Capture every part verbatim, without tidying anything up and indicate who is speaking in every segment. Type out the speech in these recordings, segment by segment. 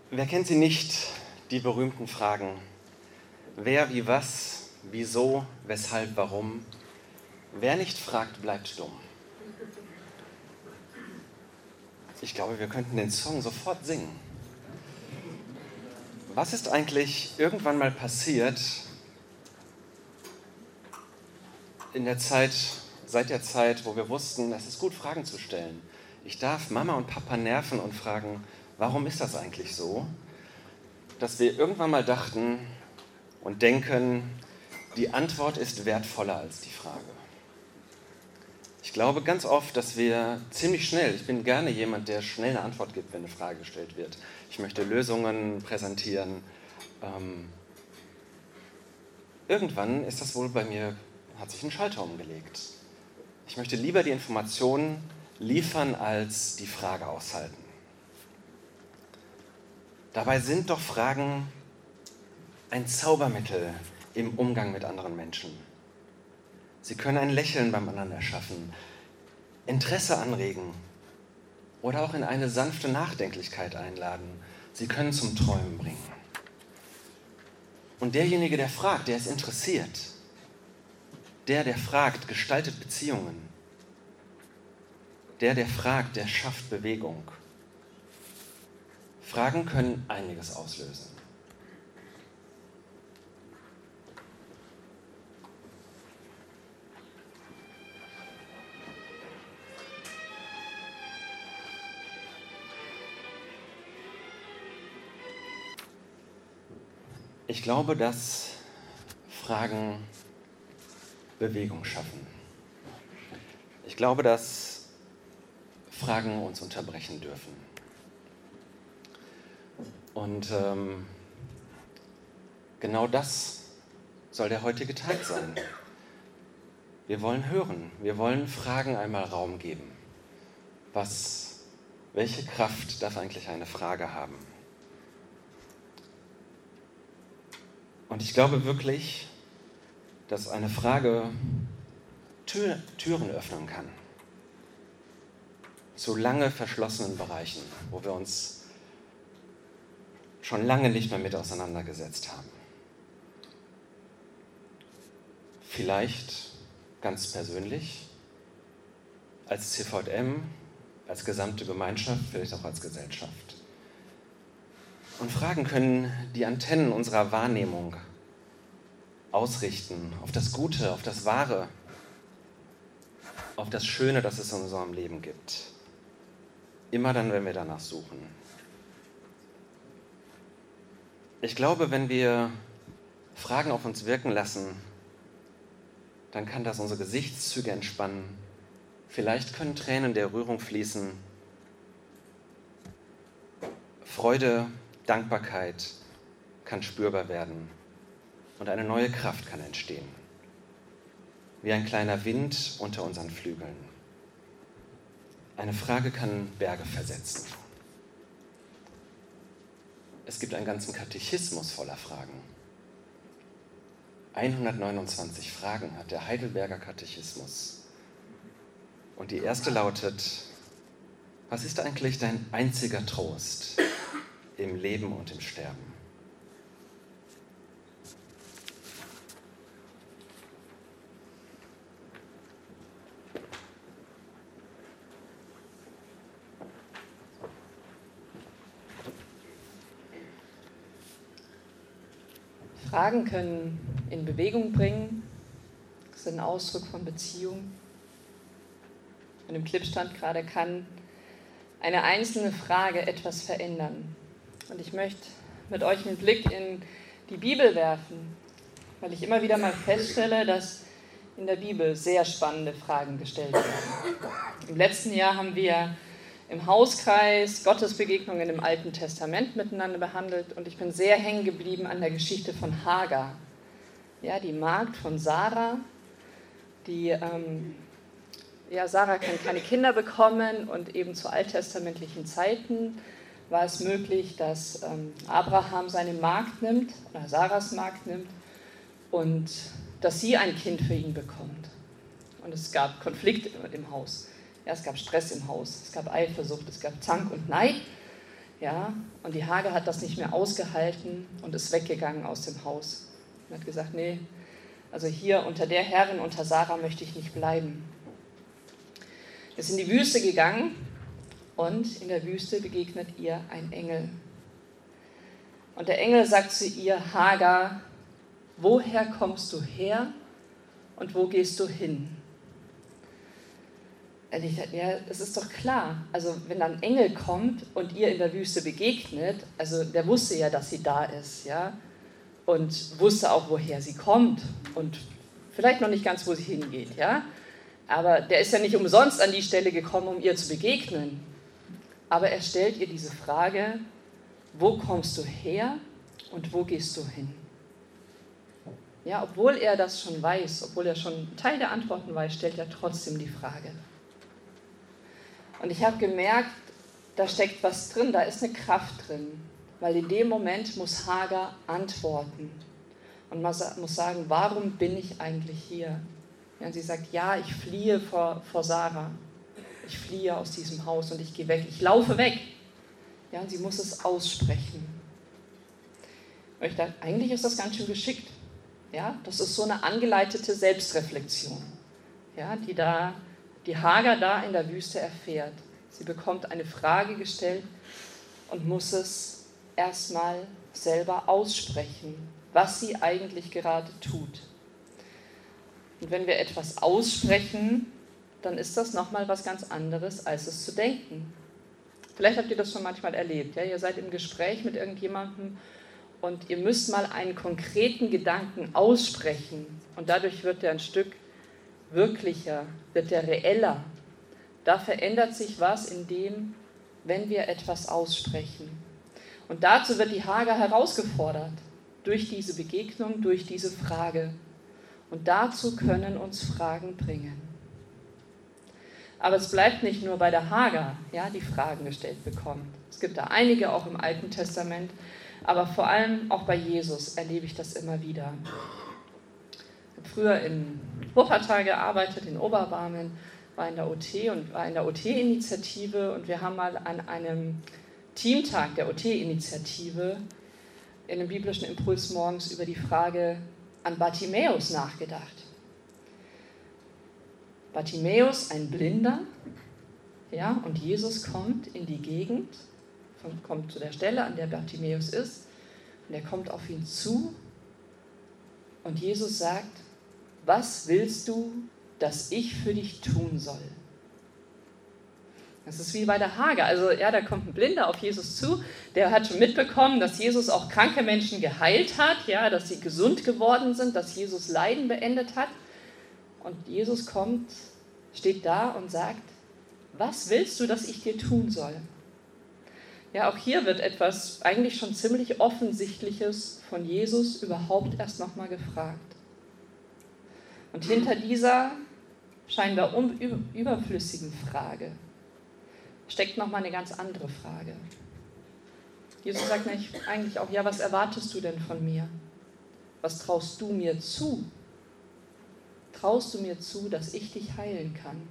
Speaker 1: Wer kennt sie nicht, die berühmten Fragen? Wer, wie, was, wieso, weshalb, warum? Wer nicht fragt, bleibt dumm. Ich glaube, wir könnten den Song sofort singen. Was ist eigentlich irgendwann mal passiert in der Zeit, seit der Zeit, wo wir wussten, es ist gut, Fragen zu stellen? Ich darf Mama und Papa nerven und fragen, warum ist das eigentlich so? Dass wir irgendwann mal dachten und denken, die Antwort ist wertvoller als die Frage. Ich glaube ganz oft, dass wir ziemlich schnell, ich bin gerne jemand, der schnell eine Antwort gibt, wenn eine Frage gestellt wird. Ich möchte Lösungen präsentieren. Ähm, irgendwann ist das wohl bei mir, hat sich ein Schalter umgelegt. Ich möchte lieber die Informationen liefern, als die Frage aushalten. Dabei sind doch Fragen ein Zaubermittel im Umgang mit anderen Menschen. Sie können ein Lächeln beim anderen erschaffen, Interesse anregen oder auch in eine sanfte Nachdenklichkeit einladen. Sie können zum Träumen bringen. Und derjenige, der fragt, der ist interessiert. Der, der fragt, gestaltet Beziehungen. Der, der fragt, der schafft Bewegung. Fragen können einiges auslösen. Ich glaube, dass Fragen Bewegung schaffen. Ich glaube, dass Fragen uns unterbrechen dürfen. Und ähm, genau das soll der heutige Tag sein. Wir wollen hören, wir wollen Fragen einmal Raum geben. Was, welche Kraft darf eigentlich eine Frage haben? Und ich glaube wirklich, dass eine Frage Tür, Türen öffnen kann. Zu lange verschlossenen Bereichen, wo wir uns schon lange nicht mehr mit auseinandergesetzt haben. Vielleicht ganz persönlich, als C V M, als gesamte Gemeinschaft, vielleicht auch als Gesellschaft. Und Fragen können die Antennen unserer Wahrnehmung ausrichten auf das Gute, auf das Wahre, auf das Schöne, das es in unserem Leben gibt. Immer dann, wenn wir danach suchen. Ich glaube, wenn wir Fragen auf uns wirken lassen, dann kann das unsere Gesichtszüge entspannen. Vielleicht können Tränen der Rührung fließen. Freude, Dankbarkeit kann spürbar werden und eine neue Kraft kann entstehen. Wie ein kleiner Wind unter unseren Flügeln. Eine Frage kann Berge versetzen. Es gibt einen ganzen Katechismus voller Fragen. hundertneunundzwanzig Fragen hat der Heidelberger Katechismus. Und die erste lautet: Was ist eigentlich dein einziger Trost im Leben und im Sterben?
Speaker 2: Fragen können in Bewegung bringen, das ist ein Ausdruck von Beziehung. Und im Clip stand gerade, kann eine einzelne Frage etwas verändern. Und ich möchte mit euch einen Blick in die Bibel werfen, weil ich immer wieder mal feststelle, dass in der Bibel sehr spannende Fragen gestellt werden. Im letzten Jahr haben wir im Hauskreis Gottesbegegnungen im Alten Testament miteinander behandelt und ich bin sehr hängen geblieben an der Geschichte von Hagar. Ja, die Magd von Sarah, die, ähm, ja, Sarah kann keine Kinder bekommen und eben zu alttestamentlichen Zeiten war es möglich, dass ähm, Abraham seine Magd nimmt, oder Sarahs Magd nimmt und dass sie ein Kind für ihn bekommt. Und es gab Konflikte im Haus. Ja, es gab Stress im Haus, es gab Eifersucht, es gab Zank und Neid. Ja, und die Hagar hat das nicht mehr ausgehalten und ist weggegangen aus dem Haus. Und hat gesagt, nee, also hier unter der Herrin, unter Sarah möchte ich nicht bleiben. Ist in die Wüste gegangen und in der Wüste begegnet ihr ein Engel. Und der Engel sagt zu ihr, Hagar, woher kommst du her und wo gehst du hin? Und ich dachte, ja, es ist doch klar, also wenn ein Engel kommt und ihr in der Wüste begegnet, also der wusste ja, dass sie da ist, ja, und wusste auch, woher sie kommt und vielleicht noch nicht ganz, wo sie hingeht, ja, aber der ist ja nicht umsonst an die Stelle gekommen, um ihr zu begegnen, aber er stellt ihr diese Frage, wo kommst du her und wo gehst du hin? Ja, obwohl er das schon weiß, obwohl er schon einen Teil der Antworten weiß, stellt er trotzdem die Frage. Und ich habe gemerkt, da steckt was drin, da ist eine Kraft drin. Weil in dem Moment muss Hagar antworten und muss sagen, warum bin ich eigentlich hier? Ja, und sie sagt, ja, ich fliehe vor, vor Sarah. Ich fliehe aus diesem Haus und ich gehe weg. Ich laufe weg. Ja, und sie muss es aussprechen. Und ich dachte, eigentlich ist das ganz schön geschickt. Ja, das ist so eine angeleitete Selbstreflexion, ja, die, da, die Hagar da in der Wüste erfährt. Sie bekommt eine Frage gestellt und muss es erstmal selber aussprechen, was sie eigentlich gerade tut. Und wenn wir etwas aussprechen, dann ist das nochmal was ganz anderes, als es zu denken. Vielleicht habt ihr das schon manchmal erlebt. Ja? Ihr seid im Gespräch mit irgendjemandem und ihr müsst mal einen konkreten Gedanken aussprechen. Und dadurch wird der ein Stück wirklicher, wird der reeller. Da verändert sich was in dem, wenn wir etwas aussprechen. Und dazu wird die Hagar herausgefordert, durch diese Begegnung, durch diese Frage. Und dazu können uns Fragen bringen. Aber es bleibt nicht nur bei der Hagar, ja, die Fragen gestellt bekommt. Es gibt da einige, auch im Alten Testament, aber vor allem auch bei Jesus erlebe ich das immer wieder. Ich habe früher in Wuppertal gearbeitet, in Oberbarmen, war in der O T und war in der O T-Initiative und wir haben mal an einem Teamtag der O T-Initiative in einem biblischen Impuls morgens über die Frage an Bartimäus nachgedacht. Bartimäus, ein Blinder, ja, und Jesus kommt in die Gegend, kommt zu der Stelle, an der Bartimäus ist, und er kommt auf ihn zu und Jesus sagt, was willst du, dass ich für dich tun soll? Das ist wie bei der Hagar, also ja, da kommt ein Blinder auf Jesus zu, der hat schon mitbekommen, dass Jesus auch kranke Menschen geheilt hat, ja, dass sie gesund geworden sind, dass Jesus Leiden beendet hat. Und Jesus kommt, steht da und sagt, was willst du, dass ich dir tun soll? Ja, auch hier wird etwas eigentlich schon ziemlich Offensichtliches von Jesus überhaupt erst nochmal gefragt. Und hinter dieser scheinbar überflüssigen Frage steckt nochmal eine ganz andere Frage. Jesus sagt nicht eigentlich auch, ja, was erwartest du denn von mir? Was traust du mir zu? Traust du mir zu, dass ich dich heilen kann?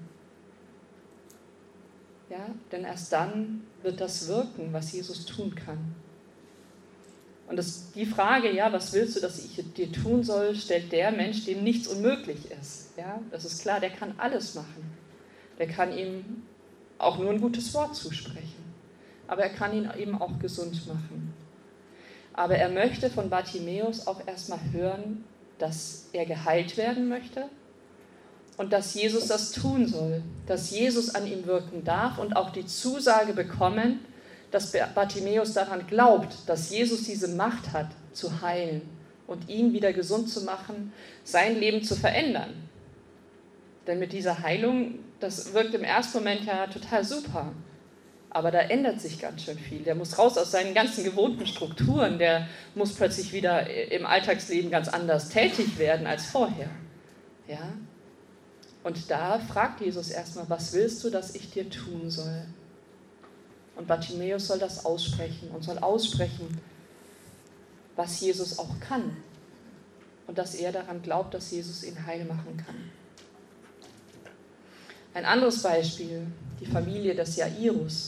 Speaker 2: Ja, denn erst dann wird das wirken, was Jesus tun kann. Und das, die Frage, ja, was willst du, dass ich dir tun soll, stellt der Mensch, dem nichts unmöglich ist. Ja, das ist klar, der kann alles machen. Der kann ihm auch nur ein gutes Wort zusprechen. Aber er kann ihn eben auch gesund machen. Aber er möchte von Bartimäus auch erstmal hören, dass er geheilt werden möchte und dass Jesus das tun soll, dass Jesus an ihm wirken darf und auch die Zusage bekommen, dass Bartimäus daran glaubt, dass Jesus diese Macht hat, zu heilen und ihn wieder gesund zu machen, sein Leben zu verändern. Denn mit dieser Heilung, das wirkt im ersten Moment ja total super, aber da ändert sich ganz schön viel. Der muss raus aus seinen ganzen gewohnten Strukturen, der muss plötzlich wieder im Alltagsleben ganz anders tätig werden als vorher. Ja? Und da fragt Jesus erstmal, was willst du, dass ich dir tun soll? Und Bartimäus soll das aussprechen und soll aussprechen, was Jesus auch kann. Und dass er daran glaubt, dass Jesus ihn heil machen kann. Ein anderes Beispiel, die Familie des Jairus.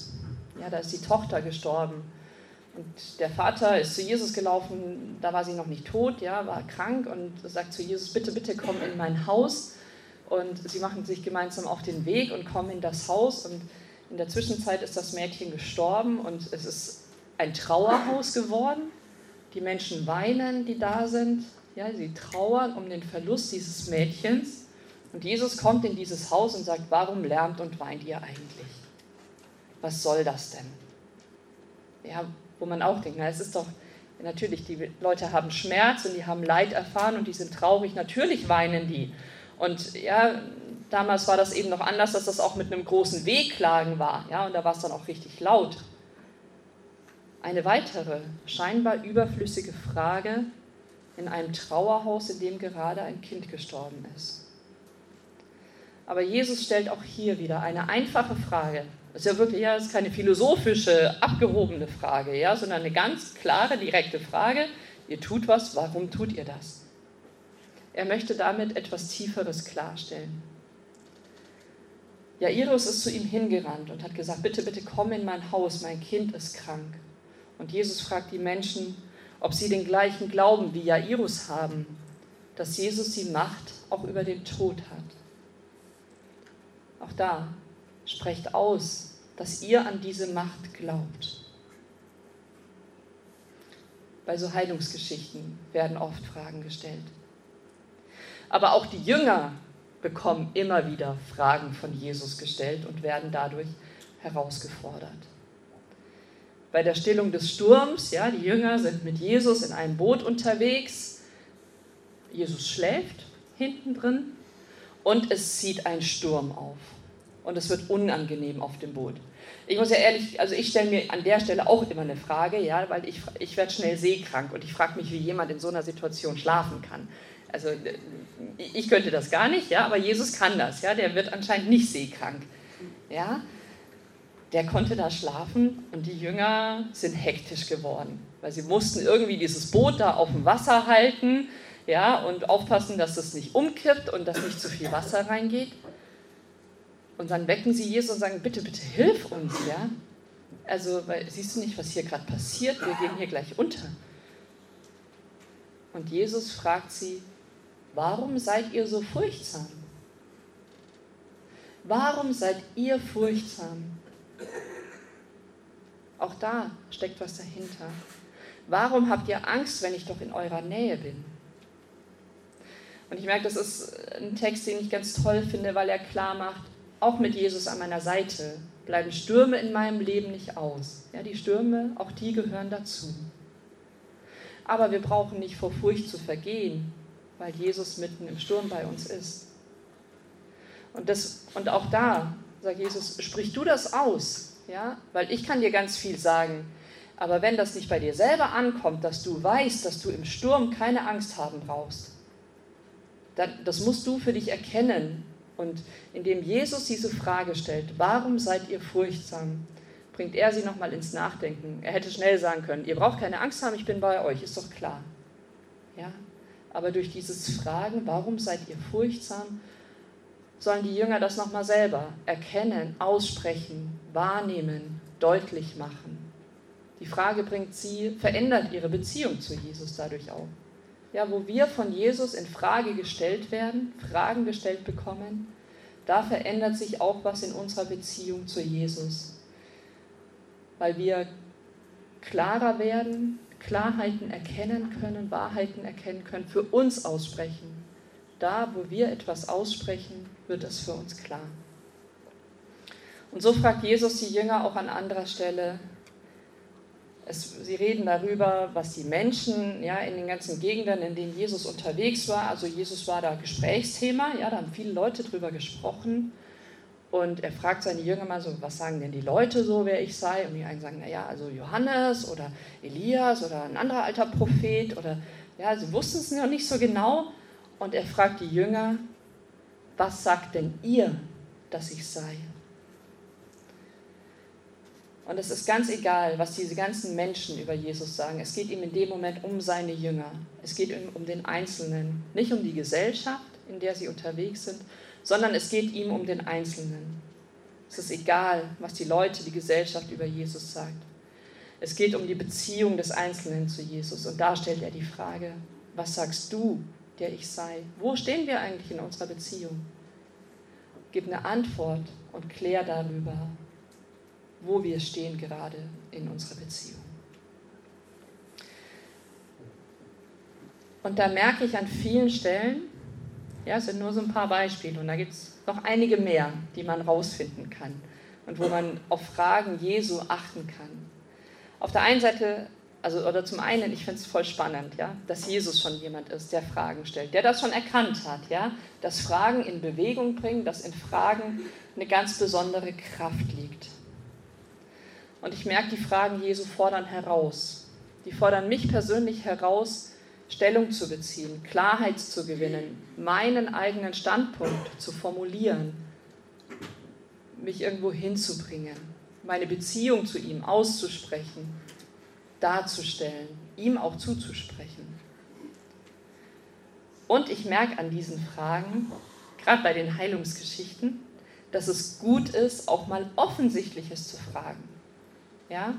Speaker 2: Ja, da ist die Tochter gestorben. Und der Vater ist zu Jesus gelaufen, da war sie noch nicht tot, ja, war krank und sagt zu Jesus, bitte, bitte komm in mein Haus. Und sie machen sich gemeinsam auf den Weg und kommen in das Haus. Und in der Zwischenzeit ist das Mädchen gestorben und es ist ein Trauerhaus geworden. Die Menschen weinen, die da sind. Ja, sie trauern um den Verlust dieses Mädchens. Und Jesus kommt in dieses Haus und sagt, warum lärmt und weint ihr eigentlich? Was soll das denn? Ja, wo man auch denkt, na, es ist doch, natürlich, die Leute haben Schmerz und die haben Leid erfahren und die sind traurig, natürlich weinen die. Und ja, damals war das eben noch anders, dass das auch mit einem großen Wehklagen war. Ja, und da war es dann auch richtig laut. Eine weitere, scheinbar überflüssige Frage in einem Trauerhaus, in dem gerade ein Kind gestorben ist. Aber Jesus stellt auch hier wieder eine einfache Frage. Das ist ja wirklich, ja, das ist keine philosophische, abgehobene Frage, ja, sondern eine ganz klare, direkte Frage. Ihr tut was, warum tut ihr das? Er möchte damit etwas Tieferes klarstellen. Jairus ist zu ihm hingerannt und hat gesagt, bitte, bitte komm in mein Haus, mein Kind ist krank. Und Jesus fragt die Menschen, ob sie den gleichen Glauben wie Jairus haben, dass Jesus die Macht auch über den Tod hat. Auch da, sprecht aus, dass ihr an diese Macht glaubt. Bei so Heilungsgeschichten werden oft Fragen gestellt. Aber auch die Jünger bekommen immer wieder Fragen von Jesus gestellt und werden dadurch herausgefordert. Bei der Stillung des Sturms, ja, die Jünger sind mit Jesus in einem Boot unterwegs. Jesus schläft hinten drin und es zieht ein Sturm auf. Und es wird unangenehm auf dem Boot. Ich muss ja ehrlich, also ich stelle mir an der Stelle auch immer eine Frage, ja, weil ich, ich werde schnell seekrank und ich frage mich, wie jemand in so einer Situation schlafen kann. Also ich könnte das gar nicht, ja, aber Jesus kann das, ja, der wird anscheinend nicht seekrank, ja. Der konnte da schlafen und die Jünger sind hektisch geworden, weil sie mussten irgendwie dieses Boot da auf dem Wasser halten, ja, und aufpassen, dass es nicht umkippt und dass nicht zu viel Wasser reingeht. Und dann wecken sie Jesus und sagen, bitte, bitte hilf uns, ja. Also, weil, siehst du nicht, was hier gerade passiert? Wir gehen hier gleich unter. Und Jesus fragt sie, warum seid ihr so furchtsam? Warum seid ihr furchtsam? Auch da steckt was dahinter. Warum habt ihr Angst, wenn ich doch in eurer Nähe bin? Und ich merke, das ist ein Text, den ich ganz toll finde, weil er klar macht, auch mit Jesus an meiner Seite bleiben Stürme in meinem Leben nicht aus. Ja, die Stürme, auch die gehören dazu. Aber wir brauchen nicht vor Furcht zu vergehen, weil Jesus mitten im Sturm bei uns ist. Und, das, und auch da, sagt Jesus, sprich du das aus, ja? Weil ich kann dir ganz viel sagen, aber wenn das nicht bei dir selber ankommt, dass du weißt, dass du im Sturm keine Angst haben brauchst, dann, das musst du für dich erkennen. Und indem Jesus diese Frage stellt, warum seid ihr furchtsam, bringt er sie nochmal ins Nachdenken. Er hätte schnell sagen können, ihr braucht keine Angst haben, ich bin bei euch, ist doch klar. Ja? Aber durch dieses Fragen, warum seid ihr furchtsam, sollen die Jünger das nochmal selber erkennen, aussprechen, wahrnehmen, deutlich machen. Die Frage bringt sie, verändert ihre Beziehung zu Jesus dadurch auch. Ja, wo wir von Jesus in Frage gestellt werden, Fragen gestellt bekommen, da verändert sich auch was in unserer Beziehung zu Jesus. Weil wir klarer werden, Klarheiten erkennen können, Wahrheiten erkennen können, für uns aussprechen. Da, wo wir etwas aussprechen, wird es für uns klar. Und so fragt Jesus die Jünger auch an anderer Stelle. Es, sie reden darüber, was die Menschen ja, in den ganzen Gegenden, in denen Jesus unterwegs war, also Jesus war da Gesprächsthema, ja, da haben viele Leute drüber gesprochen. Und er fragt seine Jünger mal so, was sagen denn die Leute so, wer ich sei? Und die einen sagen, naja, also Johannes oder Elias oder ein anderer alter Prophet. Oder ja, sie wussten es noch nicht so genau. Und er fragt die Jünger, was sagt denn ihr, dass ich sei? Und es ist ganz egal, was diese ganzen Menschen über Jesus sagen. Es geht ihm in dem Moment um seine Jünger. Es geht ihm um den Einzelnen. Nicht um die Gesellschaft, in der sie unterwegs sind, sondern es geht ihm um den Einzelnen. Es ist egal, was die Leute, die Gesellschaft über Jesus sagt. Es geht um die Beziehung des Einzelnen zu Jesus. Und da stellt er die Frage, was sagst du, der ich sei? Wo stehen wir eigentlich in unserer Beziehung? Gib eine Antwort und klär darüber, wo wir stehen gerade in unserer Beziehung. Und da merke ich an vielen Stellen, ja, es sind nur so ein paar Beispiele und da gibt es noch einige mehr, die man rausfinden kann und wo man auf Fragen Jesu achten kann. Auf der einen Seite, also oder zum einen, ich finde es voll spannend, ja, dass Jesus schon jemand ist, der Fragen stellt, der das schon erkannt hat, ja, dass Fragen in Bewegung bringen, dass in Fragen eine ganz besondere Kraft liegt. Und ich merke, die Fragen Jesu fordern heraus. Die fordern mich persönlich heraus, Stellung zu beziehen, Klarheit zu gewinnen, meinen eigenen Standpunkt zu formulieren, mich irgendwo hinzubringen, meine Beziehung zu ihm auszusprechen, darzustellen, ihm auch zuzusprechen. Und ich merke an diesen Fragen, gerade bei den Heilungsgeschichten, dass es gut ist, auch mal Offensichtliches zu fragen. Ja?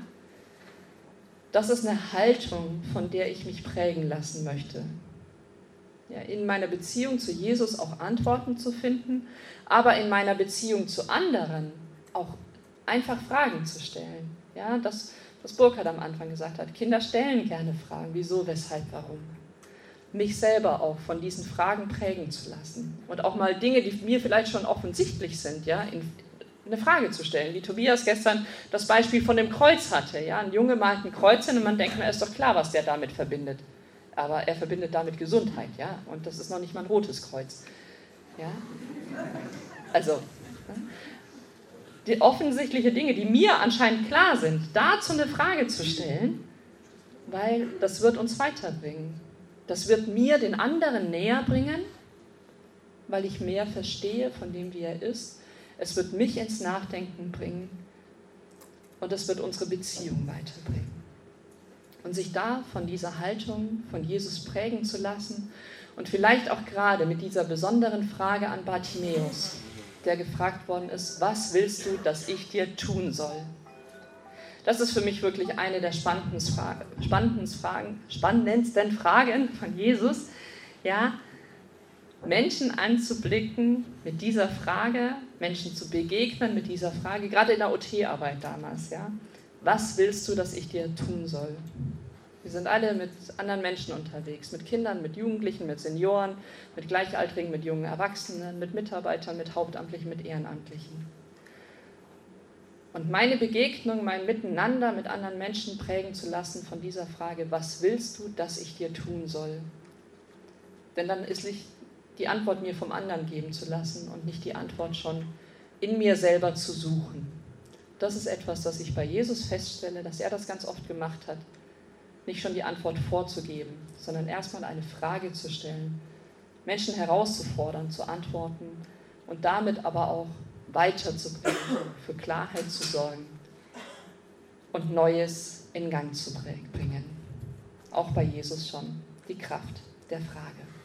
Speaker 2: Das ist eine Haltung, von der ich mich prägen lassen möchte. Ja, in meiner Beziehung zu Jesus auch Antworten zu finden, aber in meiner Beziehung zu anderen auch einfach Fragen zu stellen. Ja, das, was Burkhard am Anfang gesagt hat, Kinder stellen gerne Fragen, wieso, weshalb, warum. Mich selber auch von diesen Fragen prägen zu lassen und auch mal Dinge, die mir vielleicht schon offensichtlich sind, ja, in, eine Frage zu stellen, wie Tobias gestern das Beispiel von dem Kreuz hatte. Ja? Ein Junge malt ein Kreuz hin und man denkt, na, ist doch klar, was der damit verbindet. Aber er verbindet damit Gesundheit, ja, und das ist noch nicht mal ein rotes Kreuz. Ja? Also, die offensichtlichen Dinge, die mir anscheinend klar sind, dazu eine Frage zu stellen, weil das wird uns weiterbringen. Das wird mir den anderen näher bringen, weil ich mehr verstehe von dem, wie er ist. Es wird mich ins Nachdenken bringen und es wird unsere Beziehung weiterbringen. Und sich da von dieser Haltung von Jesus prägen zu lassen und vielleicht auch gerade mit dieser besonderen Frage an Bartimäus, der gefragt worden ist, was willst du, dass ich dir tun soll? Das ist für mich wirklich eine der spannendsten Fragen, spannendsten Fragen, spannendsten Fragen von Jesus, ja, Menschen anzublicken mit dieser Frage, Menschen zu begegnen mit dieser Frage, gerade in der O T-Arbeit damals. Ja? Was willst du, dass ich dir tun soll? Wir sind alle mit anderen Menschen unterwegs, mit Kindern, mit Jugendlichen, mit Senioren, mit Gleichaltrigen, mit jungen Erwachsenen, mit Mitarbeitern, mit Hauptamtlichen, mit Ehrenamtlichen. Und meine Begegnung, mein Miteinander mit anderen Menschen prägen zu lassen von dieser Frage, was willst du, dass ich dir tun soll? Denn dann ist nicht die Antwort mir vom anderen geben zu lassen und nicht die Antwort schon in mir selber zu suchen. Das ist etwas, das ich bei Jesus feststelle, dass er das ganz oft gemacht hat. Nicht schon die Antwort vorzugeben, sondern erstmal eine Frage zu stellen, Menschen herauszufordern, zu antworten und damit aber auch weiterzubringen, für Klarheit zu sorgen und Neues in Gang zu bringen. Auch bei Jesus schon die Kraft der Frage.